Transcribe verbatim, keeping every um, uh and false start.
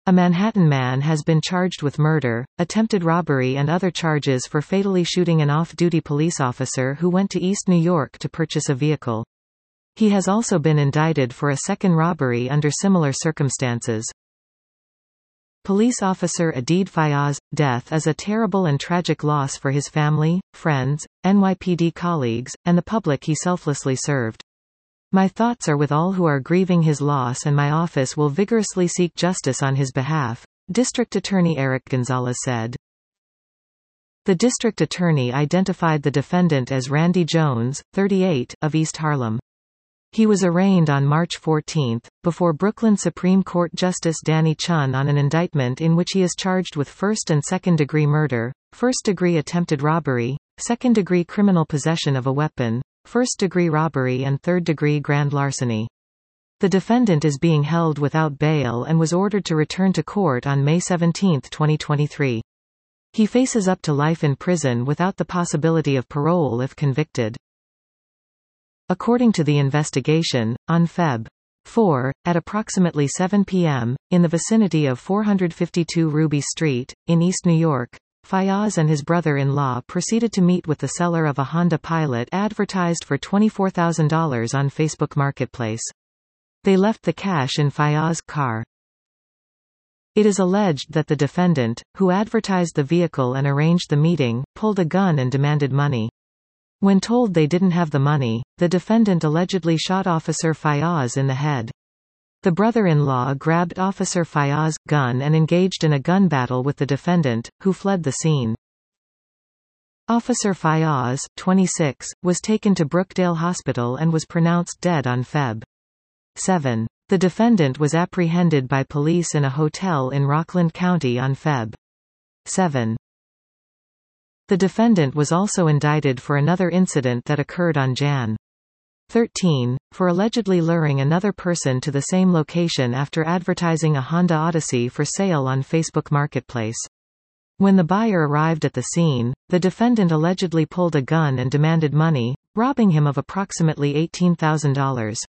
A Manhattan man has been charged with murder, attempted robbery and other charges for fatally shooting an off-duty police officer who went to East New York to purchase a vehicle. He has also been indicted for a second robbery under similar circumstances. Police officer Adid Fayaz. Death is a terrible and tragic loss for his family, friends, N Y P D colleagues, and the public he selflessly served. My thoughts are with all who are grieving his loss, and my office will vigorously seek justice on his behalf, District Attorney Eric Gonzalez said. The district attorney identified the defendant as Randy Jones, thirty-eight, of East Harlem. He was arraigned on March fourteenth, before Brooklyn Supreme Court Justice Danny Chun on an indictment in which he is charged with first- and second-degree murder, first-degree attempted robbery, second-degree criminal possession of a weapon, first-degree robbery and third-degree grand larceny. The defendant is being held without bail and was ordered to return to court on May seventeenth twenty twenty-three. He faces up to life in prison without the possibility of parole if convicted. According to the investigation, on February fourth, at approximately seven p m, in the vicinity of four fifty-two Ruby Street, in East New York, Fayaz and his brother-in-law proceeded to meet with the seller of a Honda Pilot advertised for twenty-four thousand dollars on Facebook Marketplace. They left the cash in Fayaz's car. It is alleged that the defendant, who advertised the vehicle and arranged the meeting, pulled a gun and demanded money. When told they didn't have the money, the defendant allegedly shot Officer Fayaz in the head. The brother-in-law grabbed Officer Fayaz's gun and engaged in a gun battle with the defendant, who fled the scene. Officer Fayaz, twenty-six, was taken to Brookdale Hospital and was pronounced dead on February seventh. The defendant was apprehended by police in a hotel in Rockland County on February seventh. The defendant was also indicted for another incident that occurred on January thirteenth, for allegedly luring another person to the same location after advertising a Honda Odyssey for sale on Facebook Marketplace. When the buyer arrived at the scene, the defendant allegedly pulled a gun and demanded money, robbing him of approximately eighteen thousand dollars.